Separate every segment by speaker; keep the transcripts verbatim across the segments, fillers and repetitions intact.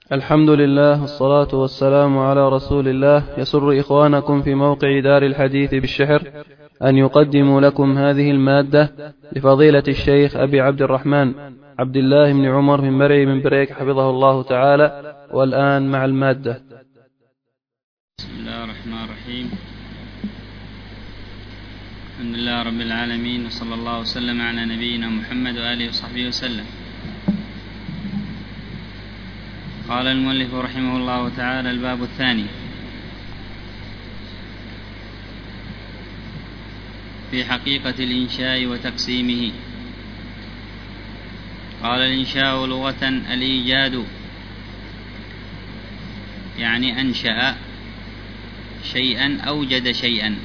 Speaker 1: الحمد لله والصلاة والسلام على رسول الله. يسر إخوانكم في موقع دار الحديث بالشحر أن يقدموا لكم هذه المادة لفضيلة الشيخ أبي عبد الرحمن عبد الله بن عمر بن مرعي بن بريك حفظه الله تعالى. والآن مع المادة.
Speaker 2: بسم الله الرحمن الرحيم. الحمد لله رب العالمين، وصلى الله وسلم على نبينا محمد وآله وصحبه وسلم. قال المؤلف رحمه الله تعالى: الباب الثاني في حقيقة الإنشاء وتقسيمه. قال: الإنشاء لغة الإيجاد، يعني أنشأ شيئا، أوجد شيئا.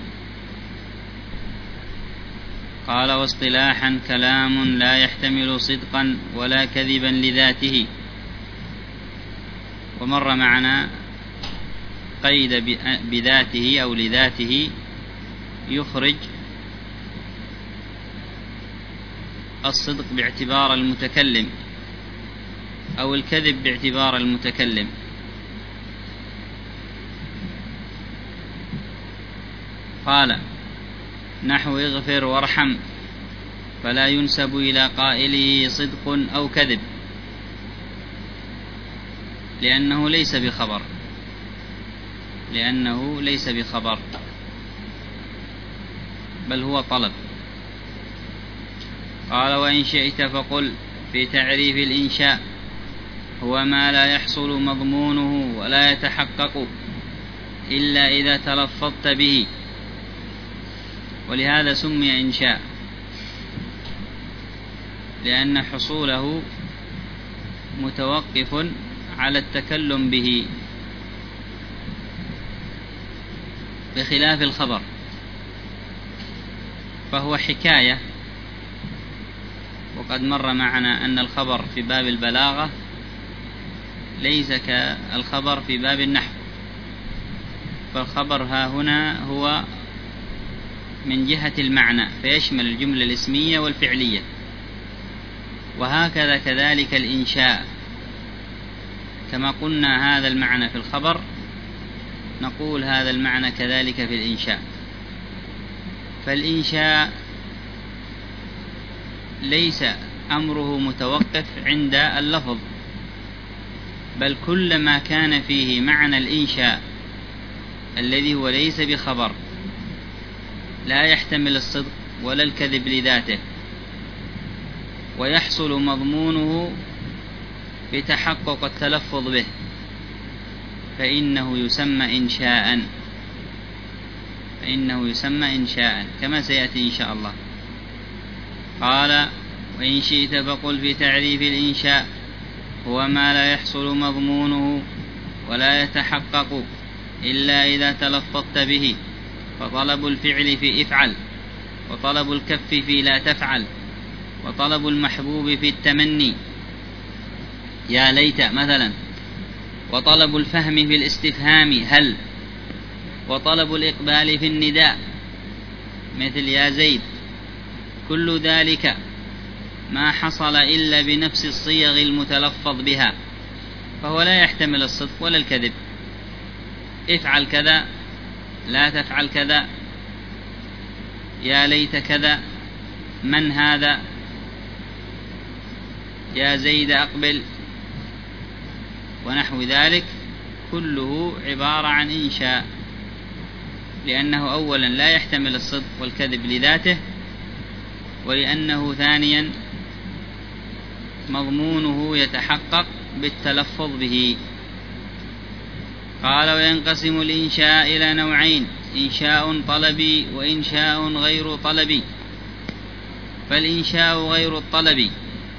Speaker 2: قال: واصطلاحا كلام لا يحتمل صدقا ولا كذبا لذاته. ومر معنا قيد بذاته أو لذاته يخرج الصدق باعتبار المتكلم أو الكذب باعتبار المتكلم. قال: نحو اغفر وارحم، فلا ينسب إلى قائله صدق أو كذب، لأنه ليس بخبر لأنه ليس بخبر بل هو طلب. قال: وإن شئت فقل في تعريف الإنشاء: هو ما لا يحصل مضمونه ولا يتحقق إلا إذا تلفظت به، ولهذا سمي إنشاء، لأن حصوله متوقف على التكلم به، بخلاف الخبر فهو حكاية. وقد مر معنا أن الخبر في باب البلاغة ليس كالخبر في باب النحو، فالخبر ها هنا هو من جهة المعنى، فيشمل الجملة الاسمية والفعلية. وهكذا كذلك الإنشاء، كما قلنا هذا المعنى في الخبر نقول هذا المعنى كذلك في الإنشاء. فالإنشاء ليس أمره متوقف عند اللفظ، بل كل ما كان فيه معنى الإنشاء الذي هو ليس بخبر، لا يحتمل الصدق ولا الكذب لذاته، ويحصل مضمونه بتحقق التلفظ به، فإنه يسمى إنشاء فإنه يسمى إنشاء كما سيأتي إن شاء الله. قال: وإن شئت فقل في تعريف الإنشاء: هو ما لا يحصل مضمونه ولا يتحقق إلا إذا تلفظت به، فطلب الفعل في افعل، وطلب الكف في لا تفعل، وطلب المحبوب في التمني يا ليت مثلا، وطلب الفهم في الاستفهام هل، وطلب الإقبال في النداء مثل يا زيد. كل ذلك ما حصل إلا بنفس الصيغ المتلفظ بها، فهو لا يحتمل الصدق ولا الكذب. افعل كذا، لا تفعل كذا، يا ليت كذا، من هذا، يا زيد أقبل، ونحو ذلك، كله عبارة عن إنشاء، لأنه أولا لا يحتمل الصدق والكذب لذاته، ولأنه ثانيا مضمونه يتحقق بالتلفظ به. قال: وينقسم الإنشاء إلى نوعين: إنشاء طلبي وإنشاء غير طلبي. فالإنشاء غير الطلبي،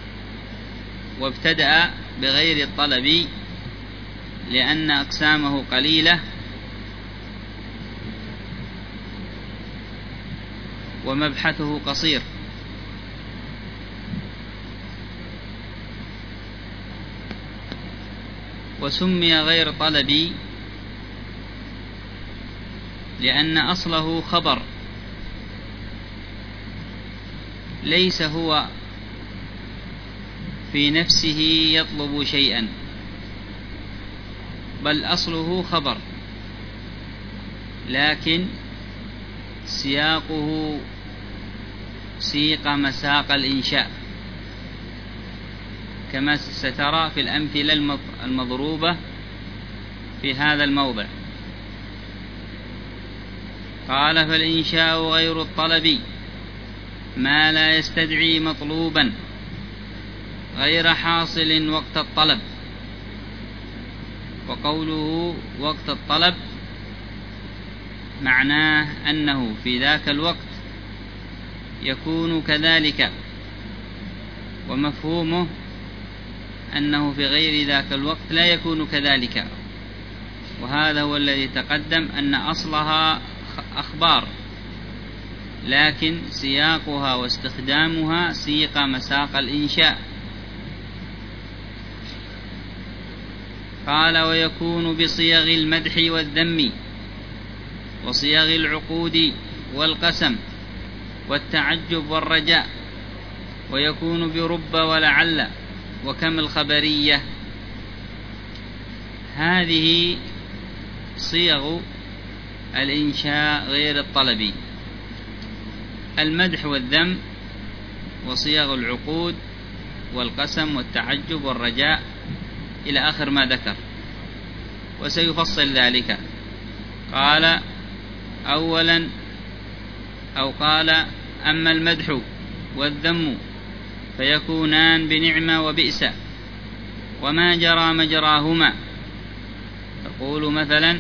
Speaker 2: وابتدأ بغير الطلب لأن أقسامه قليلة ومبحثه قصير. وسمي غير طلبي لأن أصله خبر، ليس هو في نفسه يطلب شيئا، بل أصله خبر، لكن سياقه سيق مساق الإنشاء كما سترى في الأمثلة المضروبة في هذا الموضع. قال: فالإنشاء غير الطلب ما لا يستدعي مطلوبا غير حاصل وقت الطلب. وقوله وقت الطلب معناه أنه في ذاك الوقت يكون كذلك، ومفهومه أنه في غير ذاك الوقت لا يكون كذلك. وهذا هو الذي تقدم، أن أصلها أخبار لكن سياقها واستخدامها سيق مساق الإنشاء. قال: ويكون بصيغ المدح والذم وصيغ العقود والقسم والتعجب والرجاء، ويكون برب ولعل وكم الخبرية. هذه صيغ الإنشاء غير الطلبي: المدح والذم وصيغ العقود والقسم والتعجب والرجاء إلى آخر ما ذكر، وسيفصل ذلك. قال: أولا أو قال: أما المدح والذم فيكونان بنعمة وبئس وما جرى مجراهما. تقول مثلا: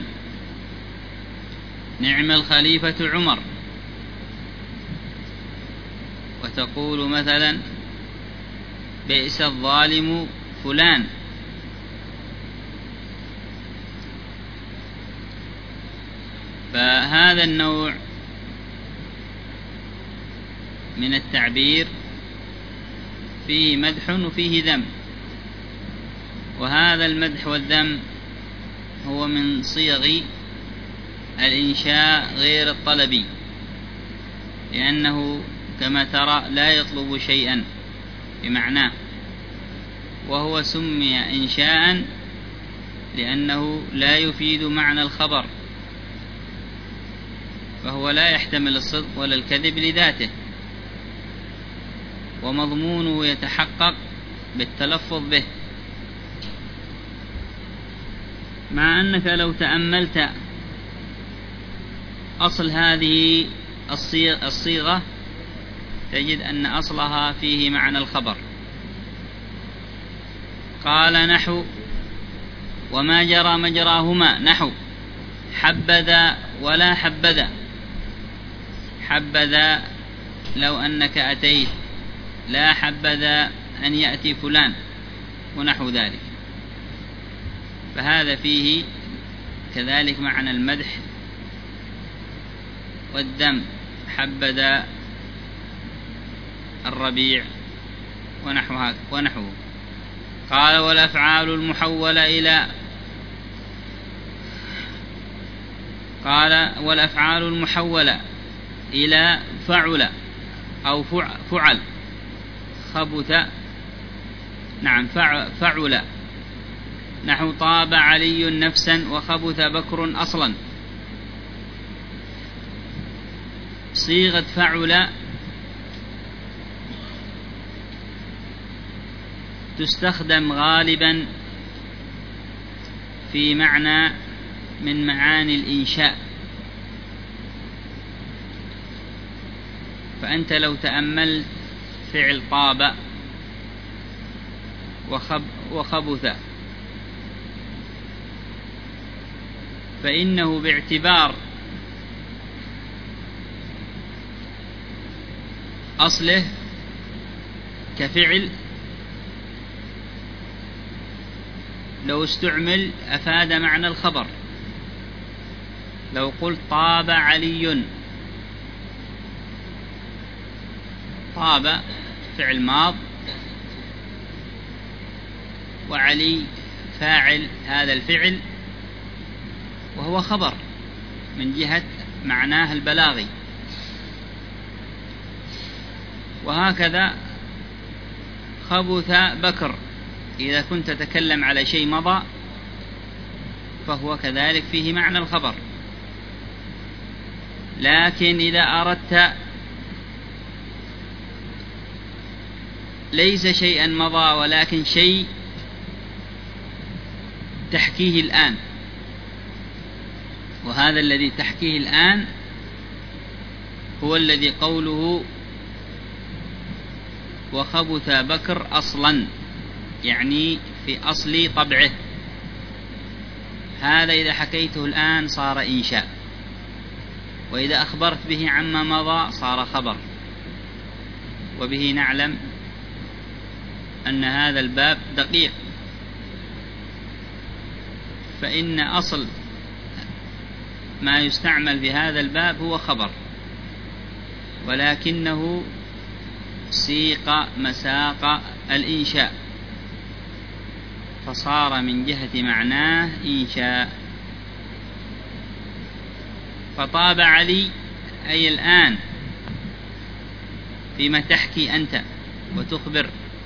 Speaker 2: نعم الخليفة عمر، وتقول مثلا: بئس الظالم فلان. فهذا النوع من التعبير فيه مدح وفيه ذم، وهذا المدح والذم هو من صيغ الإنشاء غير الطلبي، لأنه كما ترى لا يطلب شيئا بمعناه، وهو سمي إنشاء لأنه لا يفيد معنى الخبر، فهو لا يحتمل الصدق ولا الكذب لذاته، ومضمونه يتحقق بالتلفظ به. مع أنك لو تأملت أصل هذه الصيغة تجد أن أصلها فيه معنى الخبر. قال: نحو وما جرى مجراهما، نحو حبذا ولا حبذا. حبذا لو أنك أتيت، لا حبذا أن يأتي فلان، ونحو ذلك. فهذا فيه كذلك معنى المدح والذم: حبذا الربيع ونحوه ونحوه. قال: والأفعال المحولة إلى قال والأفعال المحولة إلى فعل أو فعل خبث، نعم فعل، نحو طاب علي نفسا وخبث بكر أصلا. صيغة فعل تستخدم غالبا في معنى من معاني الإنشاء. فأنت لو تأملت فعل طاب وخب وخبث فإنه باعتبار أصله كفعل لو استعمل أفاد معنى الخبر. لو قلت طاب علي، طاب فعل ماض وعلي فاعل هذا الفعل، وهو خبر من جهة معناه البلاغي. وهكذا خبث بكر، إذا كنت تتكلم على شيء مضى فهو كذلك فيه معنى الخبر. لكن إذا أردت ليس شيئا مضى ولكن شيء تحكيه الآن، وهذا الذي تحكيه الآن هو الذي قوله وخبث بكر أصلا، يعني في أصل طبعه. هذا إذا حكيته الآن صار إنشاء، وإذا أخبرت به عما مضى صار خبر. وبه نعلم أن هذا الباب دقيق، فإن أصل ما يستعمل في هذا الباب هو خبر، ولكنه سيق مساق الإنشاء فصار من جهة معناه إنشاء. فطاب علي أي الآن فيما تحكي أنت وتخبر،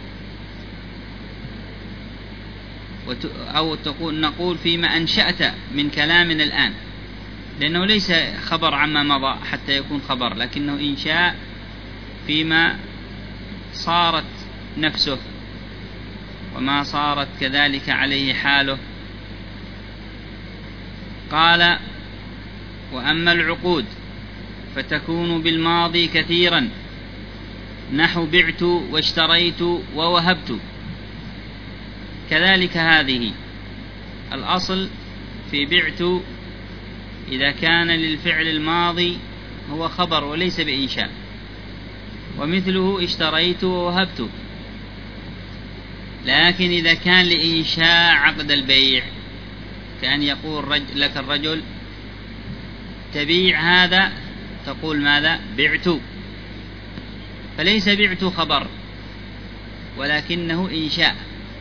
Speaker 2: أو تقول نقول فيما أنشأت من كلامنا الآن، لأنه ليس خبر عما مضى حتى يكون خبر، لكنه إنشاء فيما صارت نفسه وما صارت كذلك عليه حاله. قال وأما العقود فتكون بالماضي كثيرا، نحو بعت واشتريت ووهبت. كذلك هذه الأصل في بعت إذا كان للفعل الماضي هو خبر وليس بإنشاء، ومثله اشتريت ووهبت. لكن إذا كان لإنشاء عقد البيع، كأن يقول رجل لك الرجل تبيع هذا، تقول ماذا؟ بعت، فليس بعت خبر ولكنه إنشاء،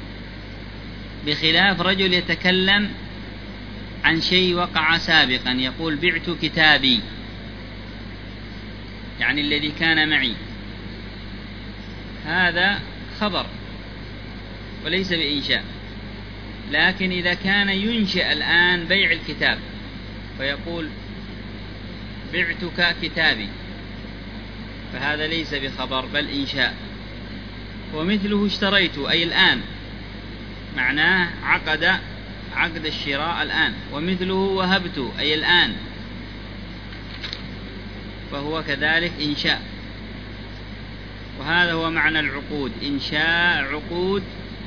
Speaker 2: بخلاف رجل يتكلم عن شيء وقع سابقا يقول بعت كتابي، يعني الذي كان معي، هذا خبر وليس بإنشاء. لكن إذا كان ينشئ الآن بيع الكتاب فيقول بعتك كتابي، فهذا ليس بخبر بل إنشاء. ومثله اشتريت أي الآن، معناه عقد عقد الشراء الآن. ومثله وهبت أي الآن، فهو كذلك إنشاء. وهذا هو معنى العقود، إنشاء عقود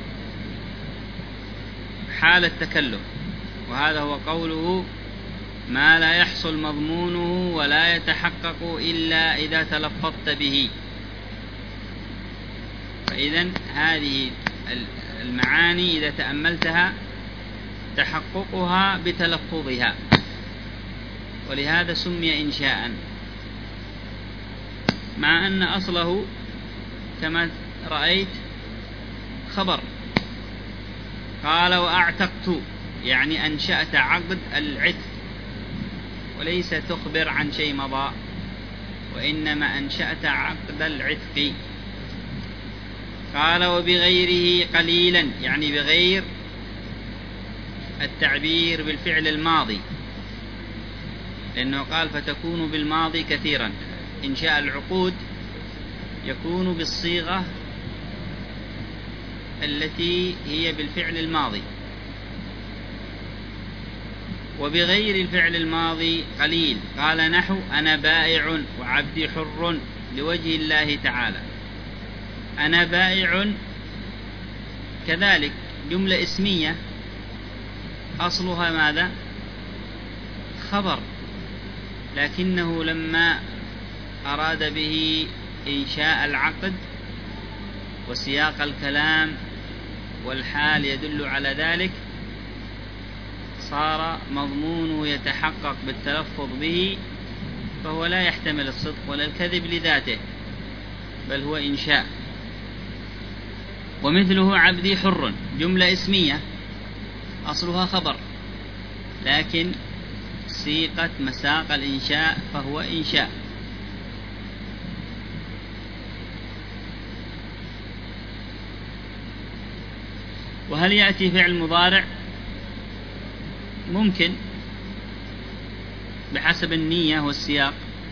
Speaker 2: حال التكلم. وهذا هو قوله ما لا يحصل مضمونه ولا يتحقق إلا إذا تلفظت به. فإذن هذه المعاني إذا تأملتها تحققها بتلفظها، ولهذا سمي إنشاء، مع أن أصله كما رأيت خبر. قال وأعتقت يعني أنشأت عقد العتق، وليس تخبر عن شيء مضى، وإنما أنشأت عقد العتق. قال وبغيره قليلا، يعني بغير التعبير بالفعل الماضي، لأنه قال فتكون بالماضي كثيرا. إنشاء العقود يكون بالصيغة التي هي بالفعل الماضي. وبغير الفعل الماضي قليل، قال نحو أنا بائع وعبدي حر لوجه الله تعالى. أنا بائع كذلك جملة اسمية أصلها ماذا؟ خبر، لكنه لما أراد به إنشاء العقد وسياق الكلام والحال يدل على ذلك، صار مضمونه يتحقق بالتلفظ به، فهو لا يحتمل الصدق ولا الكذب لذاته، بل هو إنشاء. ومثله عبدي حر جملة اسمية أصلها خبر، لكن سيقت مساق الإنشاء فهو إنشاء. وهل يأتي فعل مضارع ممكن بحسب النية والسياق،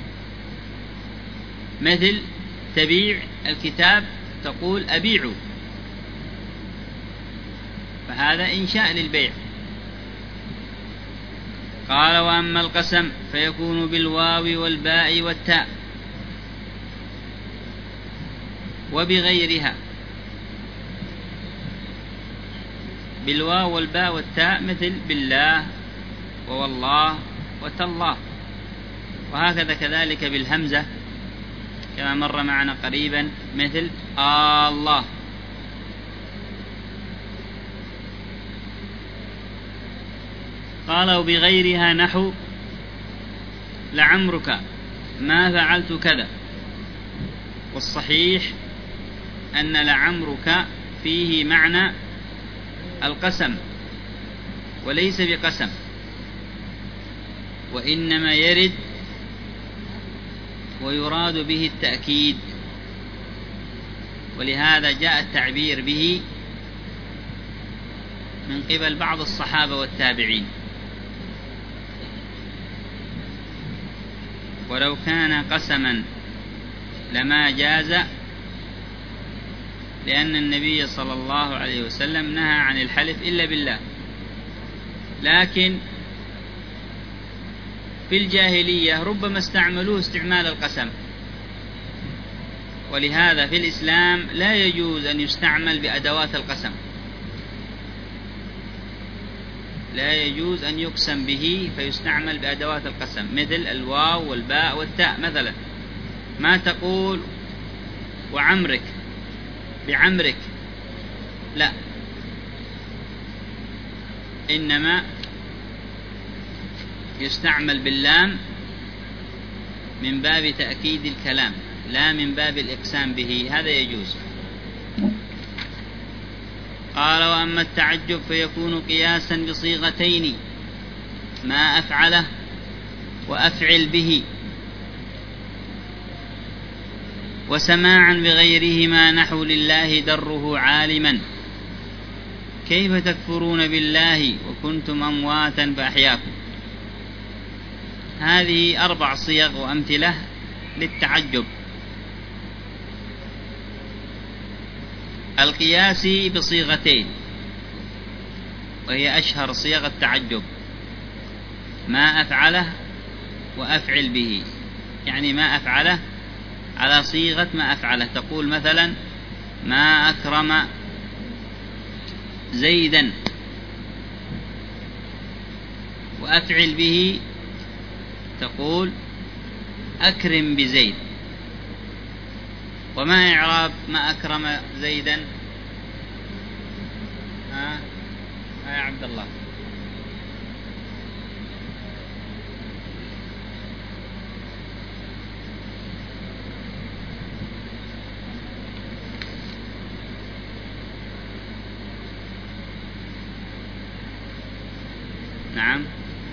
Speaker 2: مثل تبيع الكتاب تقول أبيع، فهذا إنشاء للبيع. قال وأما القسم فيكون بالواو والباء والتاء وبغيرها. بالواو والباء والتاء مثل بالله ووالله وتالله، وهكذا كذلك بالهمزة كما مر معنا قريبا مثل آه الله. قال وبغيرها نحو لعمرك ما فعلت كذا. والصحيح أن لعمرك فيه معنى القسم وليس بقسم، وإنما يرد ويراد به التأكيد، ولهذا جاء التعبير به من قبل بعض الصحابة والتابعين. ولو كان قسما لما جاز، لأن النبي صلى الله عليه وسلم نهى عن الحلف إلا بالله، لكن في الجاهلية ربما استعملوه استعمال القسم، ولهذا في الإسلام لا يجوز أن يستعمل بأدوات القسم، لا يجوز أن يقسم به فيستعمل بأدوات القسم مثل الواو والباء والتاء. مثلا ما تقول وعمرك بعمرك، لا، إنما يستعمل باللام من باب تأكيد الكلام لا من باب الإقسام به، هذا يجوز. قال وأما التعجب فيكون قياسا بصيغتين، ما أفعله وأفعل به، وسماعا بغيرهما نحو لله دره عالما كيف تكفرون بالله وكنتم أمواتا فأحياكم. هذه أربع صيغ وأمثلة للتعجب. القياس بصيغتين، وهي أشهر صيغ التعجب، ما أفعله وأفعل به، يعني ما أفعله على صيغة ما أفعله، تقول مثلا ما أكرم زيدا، وأفعل به تقول أكرم بزيد. وما إعراب ما أكرم زيدا؟ ها يا عبد الله؟ نعم.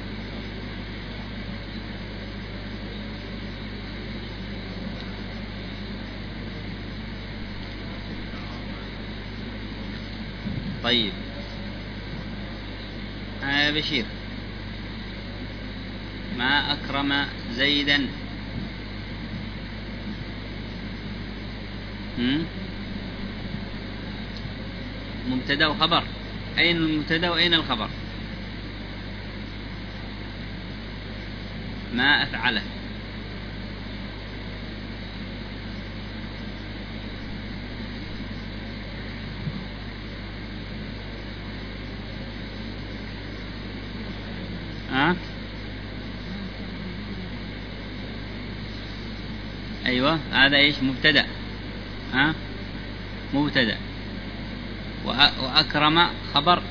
Speaker 2: طيب يا بشير، ما أكرم زيدا، مبتدأ وخبر، أين المبتدأ وأين الخبر؟ ما أفعله، ها؟ أيوة، هذا إيش؟ مبتدأ، ها؟ مبتدأ. وأكرم خبر،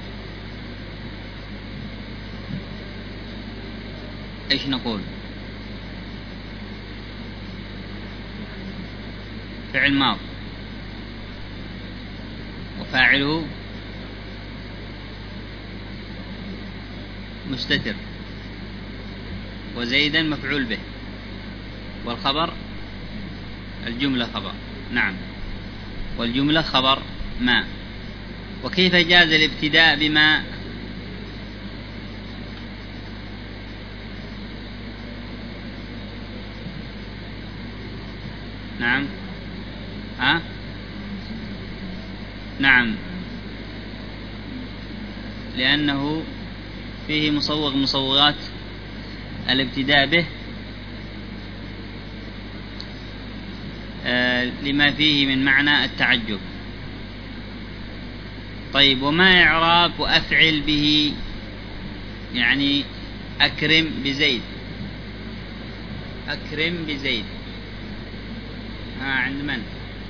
Speaker 2: إيش نقول؟ فعل ماض، وفاعله مستتر، وزيدا مفعول به، والخبر الجملة خبر. نعم، والجملة خبر ما. وكيف جاز الابتداء بما؟ نعم. ها؟ نعم، لأنه فيه مصوغ مصوغات الابتداء به آه لما فيه من معنى التعجب. طيب، وما إعراب وأفعل به؟ يعني أكرم بزيد، أكرم بزيد، ها عند من؟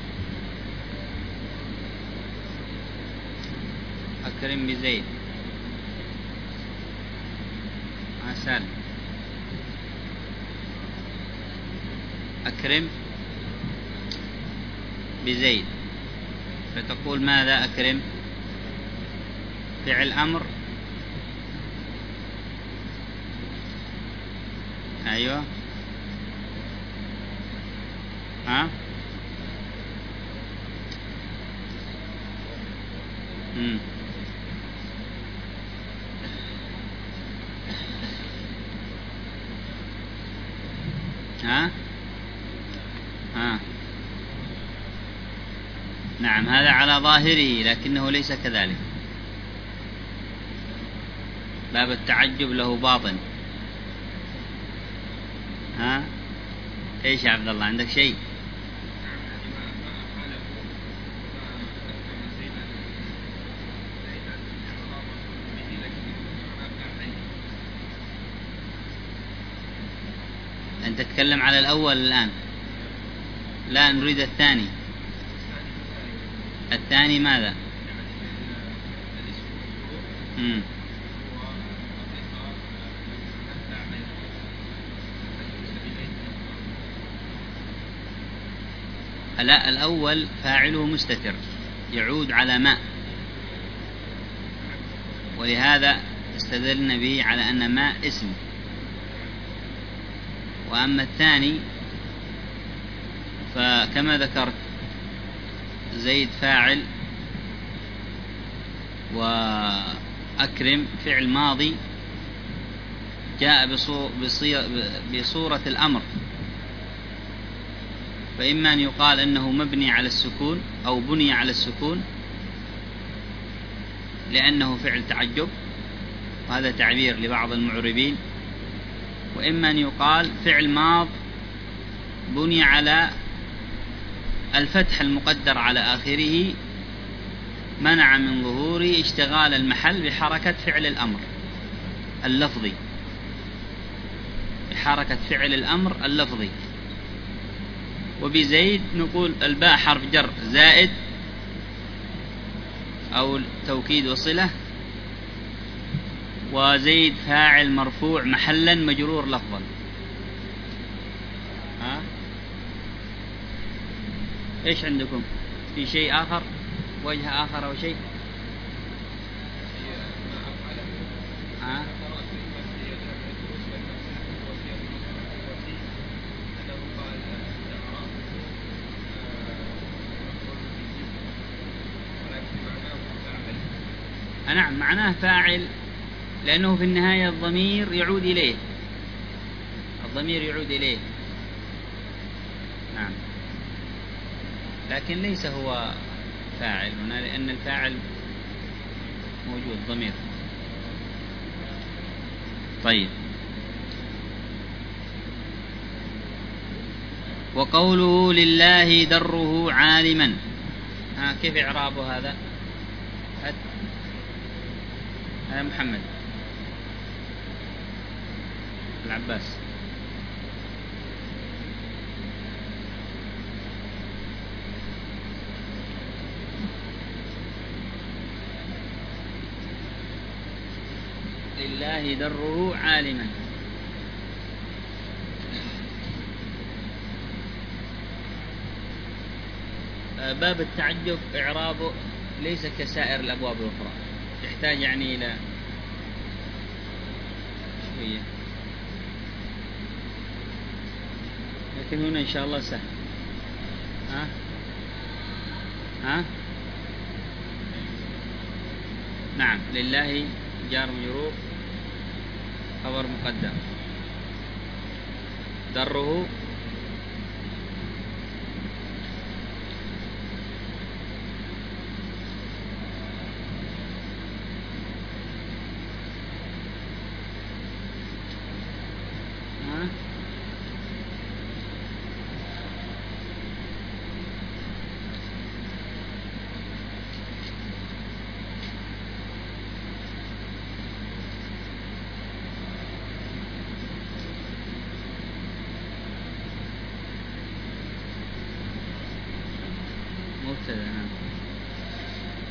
Speaker 2: أكرم بزيد، ها سالم. أكرم بزيد، فتقول ماذا؟ أكرم فعل أمر، أيوة، ها مم. ها ها نعم، هذا على ظاهره لكنه ليس كذلك. باب التعجب له باطن. ها ايش يا عبد الله، عندك شيء؟ أنت تتكلم على الأول الآن، لا نريد الثاني. الثاني ماذا؟ مم. لا، الأول فاعله مستتر يعود على ماء، ولهذا استدلنا به على أن ماء اسم. وأما الثاني فكما ذكرت زيد فاعل، وأكرم فعل ماضي جاء بصورة الأمر، فإما أن يقال أنه مبني على السكون أو بني على السكون لأنه فعل تعجب، وهذا تعبير لبعض المعربين، وإما أن يقال فعل ماض بني على الفتح المقدر على آخره منع من ظهوره اشتغال المحل بحركة فعل الأمر اللفظي، بحركة فعل الأمر اللفظي. وبزيد نقول الباء حرف جر زائد أو توكيد وصلة، وزيد فاعل مرفوع محلا مجرور لفظا. ها ايش عندكم؟ في شيء آخر، وجه آخر أو شيء؟ ها نعم، معناه فاعل لأنه في النهاية الضمير يعود إليه، الضمير يعود إليه. نعم، لكن ليس هو فاعل هنا لأن الفاعل موجود ضمير. طيب، وقوله لله دره عالما، ها كيف إعرابه هذا؟ هذا محمد العباس. لله دره عالما، باب التعجب إعرابه ليس كسائر الأبواب الأخرى، يحتاج يعني إلى شوية، لكن هنا إن شاء الله سهل. ها ها نعم، لله جار مجرور خبر مقدم، دره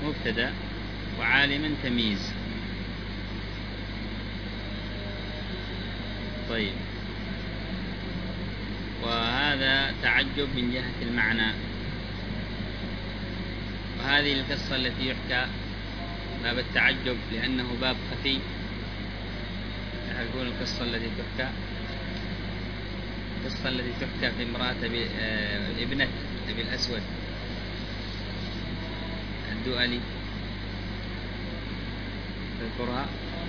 Speaker 2: مبتدأ وعالما تمييز. طيب، وهذا تعجب من جهة المعنى. وهذه القصة التي يحكى باب التعجب لأنه باب خفي. يقول القصة التي تحكى القصة التي تحكى في امرأة ابنة أبي الأسود الدؤلي، تذكرها؟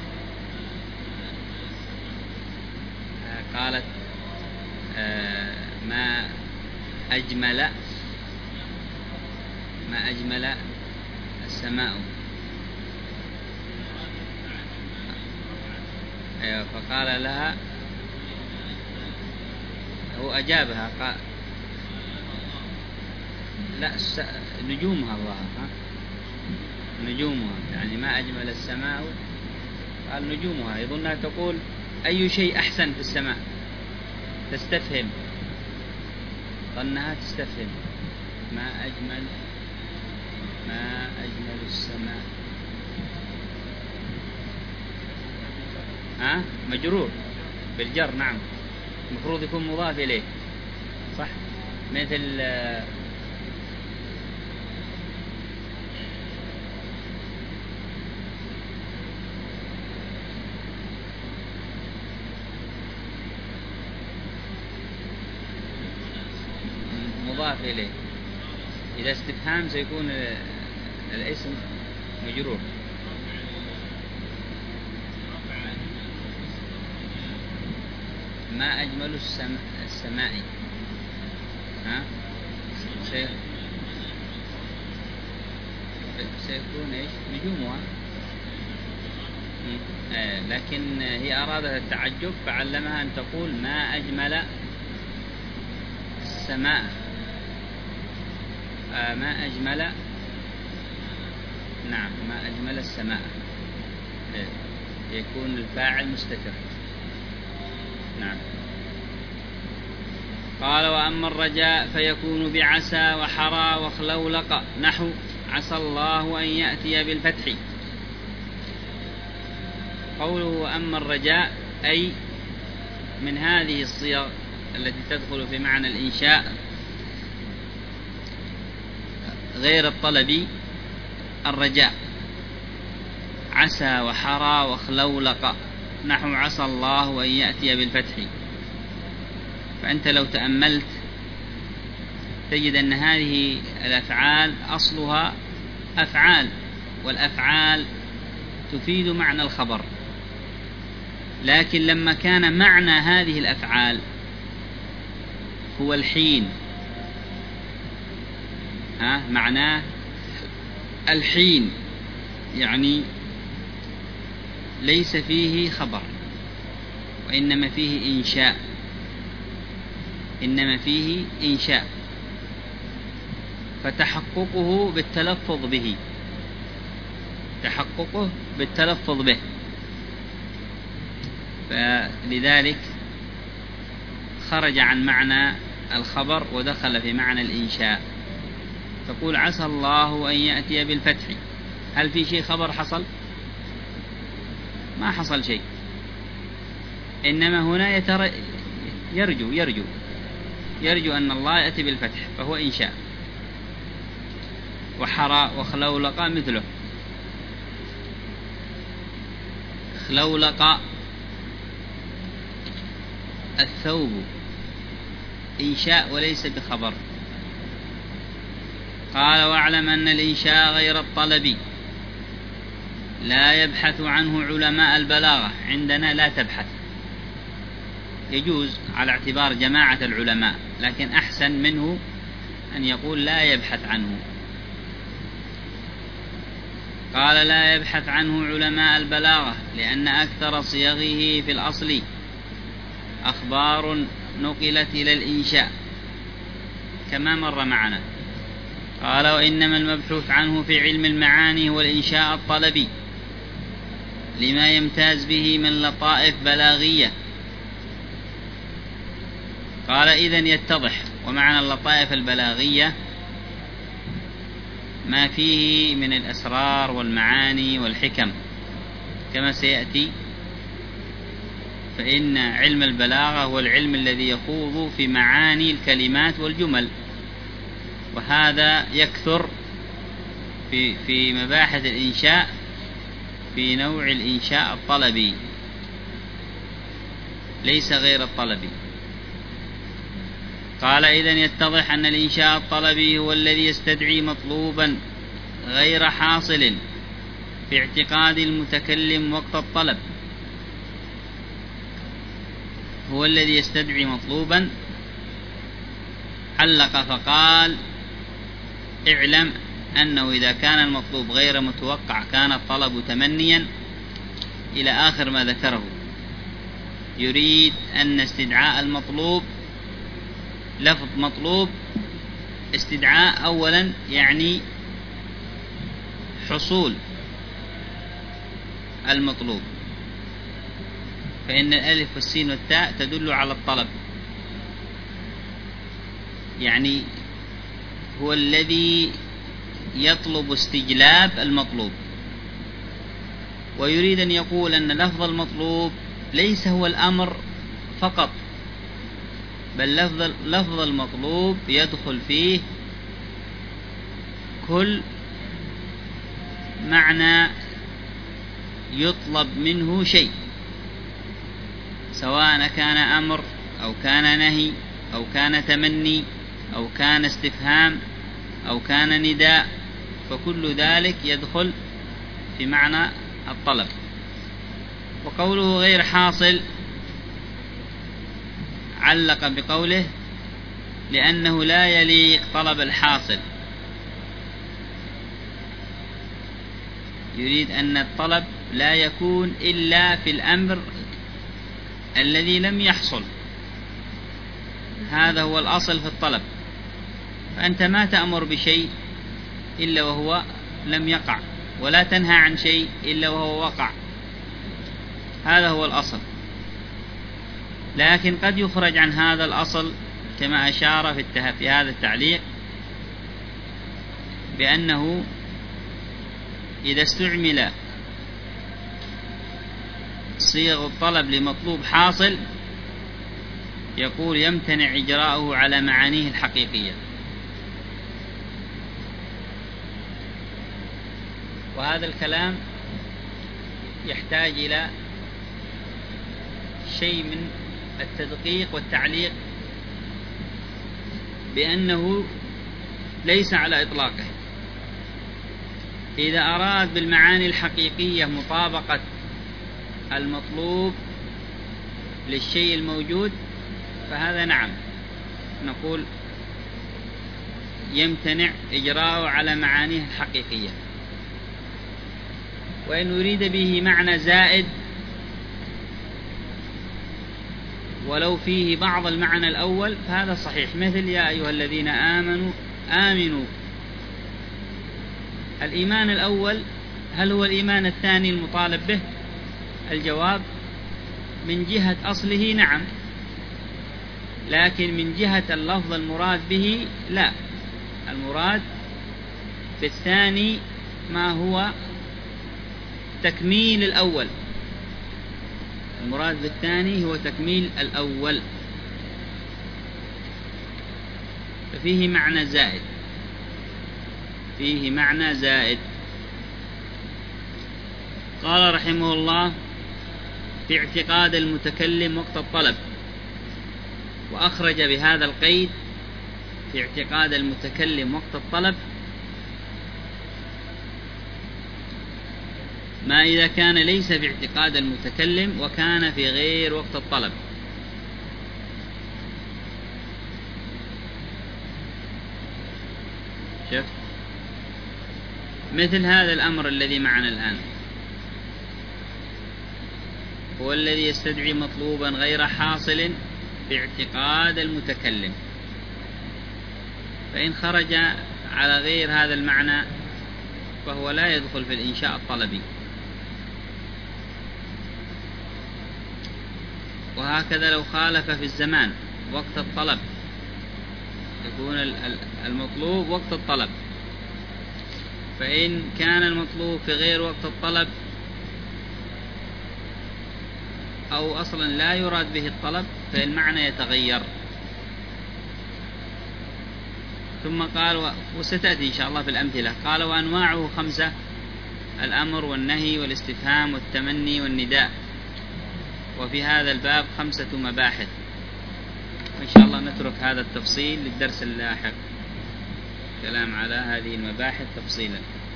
Speaker 2: قالت ما أجمل ما أجمل السماء. فقال لها، هو أجابها قال لا نجومها الله ها؟ نجومها يعني ما أجمل السماء، قال نجومها، يظنها تقول أي شيء أحسن في السماء، تستفهم، ظنها تستفهم ما أجمل ما أجمل السماء. ها مجرور بالجر، نعم، المفروض يكون مضاف إليه، صح، مثل مضاف إليه. إذا استفهام سيكون الاسم مجرور. ما أجمل السماء, السماء. ها سيكون إيش نجومها. آه لكن هي أرادت التعجب فعلمها أن تقول ما أجمل السماء. آه ما أجمل، نعم، ما أجمل السماء، آه يكون الفاعل مستتر. نعم. قال وأما الرجاء فيكون بعسى وحرى وخلولق، نحو عسى الله أن يأتي بالفتح. قوله وأما الرجاء أي من هذه الصيغ التي تدخل في معنى الإنشاء غير الطلبي الرجاء، عسى وحرى وخلولق، نحو عسى الله أن يأتي بالفتح. فأنت لو تأملت تجد أن هذه الأفعال أصلها أفعال، والأفعال تفيد معنى الخبر، لكن لما كان معنى هذه الأفعال هو الحين، ها معناه الحين، يعني ليس فيه خبر وإنما فيه إنشاء، إنما فيه إنشاء، فتحققه بالتلفظ به، تحققه بالتلفظ به، فلذلك خرج عن معنى الخبر ودخل في معنى الإنشاء. تقول عسى الله أن يأتي بالفتح، هل في شيء خبر حصل؟ ما حصل شيء، إنما هنا يتر... يرجو يرجو يرجو أن الله يأتي بالفتح، فهو إنشاء. وحرى وخلولق مثله. خلولق الثوب إنشاء وليس بخبر. قال واعلم أن الإنشاء غير الطلب لا يبحث عنه علماء البلاغة، عندنا لا تبحث، يجوز على اعتبار جماعة العلماء، لكن أحسن منه أن يقول لا يبحث عنه. قال لا يبحث عنه علماء البلاغة لأن أكثر صيغه في الأصل أخبار نقلت إلى الإنشاء كما مر معنا. قال وإنما المبحوث عنه في علم المعاني هو الإنشاء الطلبي لما يمتاز به من لطائف بلاغية. قال إذن يتضح، ومعنى اللطائف البلاغية ما فيه من الأسرار والمعاني والحكم كما سيأتي. فإن علم البلاغة هو العلم الذي يخوض في معاني الكلمات والجمل، وهذا يكثر في في مباحث الإنشاء في نوع الإنشاء الطلبي ليس غير الطلبي. قال: إذن يتضح أن الإنشاء الطلبي هو الذي يستدعي مطلوبا غير حاصل في اعتقاد المتكلم وقت الطلب، هو الذي يستدعي مطلوبا. علق فقال: اعلم أنه إذا كان المطلوب غير متوقع كان الطلب تمنيا، إلى آخر ما ذكره. يريد أن استدعاء المطلوب، لفظ مطلوب استدعاء أولا يعني حصول المطلوب، فإن الألف والسين والتاء تدل على الطلب، يعني هو الذي يطلب استجلاب المطلوب. ويريد أن يقول أن لفظ المطلوب ليس هو الأمر فقط، بل لفظ, لفظ المطلوب يدخل فيه كل معنى يطلب منه شيء، سواء كان أمر أو كان نهي أو كان تمني أو كان استفهام أو كان نداء، فكل ذلك يدخل في معنى الطلب. وقوله غير حاصل علق بقوله: لأنه لا يليق طلب الحاصل. يريد أن الطلب لا يكون إلا في الأمر الذي لم يحصل، هذا هو الأصل في الطلب. فأنت ما تأمر بشيء إلا وهو لم يقع، ولا تنهى عن شيء إلا وهو وقع، هذا هو الأصل. لكن قد يخرج عن هذا الأصل كما أشار في, في هذا التعليق بأنه إذا استعمل صيغ الطلب لمطلوب حاصل يقول يمتنع إجراؤه على معانيه الحقيقية. وهذا الكلام يحتاج إلى شيء من التدقيق والتعليق، بأنه ليس على إطلاقه. إذا أراد بالمعاني الحقيقية مطابقة المطلوب للشيء الموجود فهذا نعم نقول يمتنع إجراؤه على معانيه الحقيقية. وإن يريد به معنى زائد ولو فيه بعض المعنى الأول فهذا صحيح، مثل يا أيها الذين آمنوا آمنوا. الإيمان الأول هل هو الإيمان الثاني المطالب به؟ الجواب من جهة أصله نعم، لكن من جهة اللفظ المراد به لا. المراد بالثاني ما هو تكميل الأول، المراد بالثاني هو تكميل الأول، ففيه معنى زائد، فيه معنى زائد. قال رحمه الله: في اعتقاد المتكلم وقت الطلب. وأخرج بهذا القيد في اعتقاد المتكلم وقت الطلب ما إذا كان ليس في اعتقاد المتكلم وكان في غير وقت الطلب. شفت مثل هذا الأمر الذي معنا الآن هو الذي يستدعي مطلوبا غير حاصل في اعتقاد المتكلم، فإن خرج على غير هذا المعنى فهو لا يدخل في الإنشاء الطلبي. وهكذا لو خالف في الزمان وقت الطلب يكون المطلوب وقت الطلب، فإن كان المطلوب في غير وقت الطلب أو أصلا لا يراد به الطلب فالمعنى يتغير. ثم قال، وستأتي إن شاء الله في الأمثلة، قال وأنواعه خمسة: الأمر والنهي والاستفهام والتمني والنداء. وفي هذا الباب خمسة مباحث، وإن شاء الله نترك هذا التفصيل للدرس اللاحق، كلام على هذه المباحث تفصيلا.